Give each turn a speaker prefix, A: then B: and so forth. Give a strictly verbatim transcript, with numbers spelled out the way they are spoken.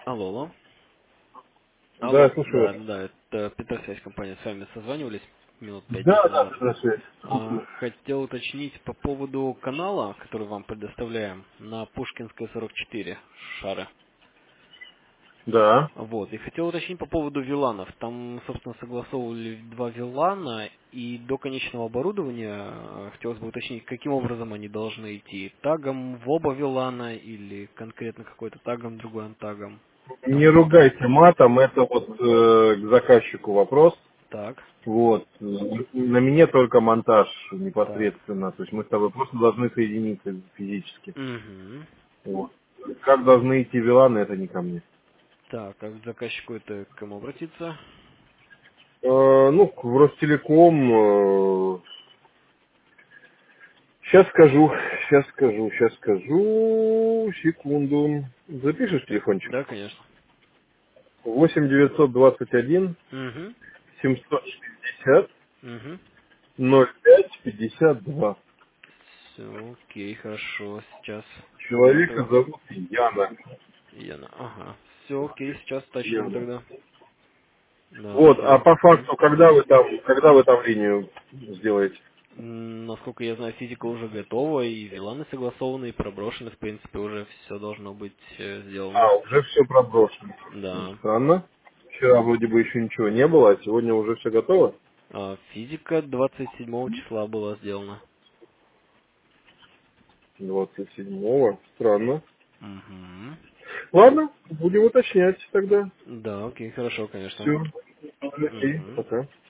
A: Алло, алло.
B: Да, я
A: Алло,
B: слушаю
A: да,
B: вас.
A: да, это Петросвязь компания. С вами созванивались минут пять-десять
B: Да, да,
A: назад.
B: здравствуйте.
A: А,
B: Слушаю.
A: Хотел уточнить по поводу канала, который вам предоставляем на Пушкинская сорок четыре шары.
B: Да.
A: Вот, и хотел уточнить по поводу виланов. Там, собственно, согласовывали два вилана, и до конечного оборудования э, хотелось бы уточнить, каким образом они должны идти. Тагом в оба вилана или конкретно какой-то тагом, другой тагом.
B: Не
A: Там есть такое.
B: ругайте матом, это вот э, к заказчику вопрос.
A: Так,
B: Вот. На мне только монтаж
A: так.
B: непосредственно. То есть мы с тобой просто должны соединиться физически.
A: Угу.
B: Вот. Как должны идти виланы, это не ко мне.
A: Так, а к заказчику это к кому обратиться?
B: Э, ну, к- в Ростелеком. Сейчас скажу, сейчас скажу, сейчас скажу. Секунду. Запишешь телефончик?
A: Да, конечно.
B: восемь девятьсот двадцать один
A: Угу.
B: семьсот шестьдесят
A: Угу.
B: ноль пять пятьдесят два.
A: Все, окей, хорошо. Сейчас
B: Человека
A: готово.
B: зовут Яна.
A: Яна, ага. Все, окей, сейчас точнем
B: Яна.
A: тогда. Да,
B: Вот, а
A: спасибо.
B: по
A: Мгм.
B: факту, когда вы там, когда вы там линию сделаете?
A: М, Насколько я знаю, физика уже готова, и виланы согласованы, и проброшены, в принципе, уже все должно быть э, сделано.
B: А, уже все проброшено.
A: Да.
B: Странно. Вчера вроде бы еще ничего не было, а сегодня уже все готово.
A: А, физика двадцать седьмого числа была сделана.
B: двадцать седьмого. Странно.
A: Угу.
B: Ладно, будем уточнять тогда.
A: Да, окей, хорошо, конечно.
B: Все. Окей,
A: Угу.
B: пока.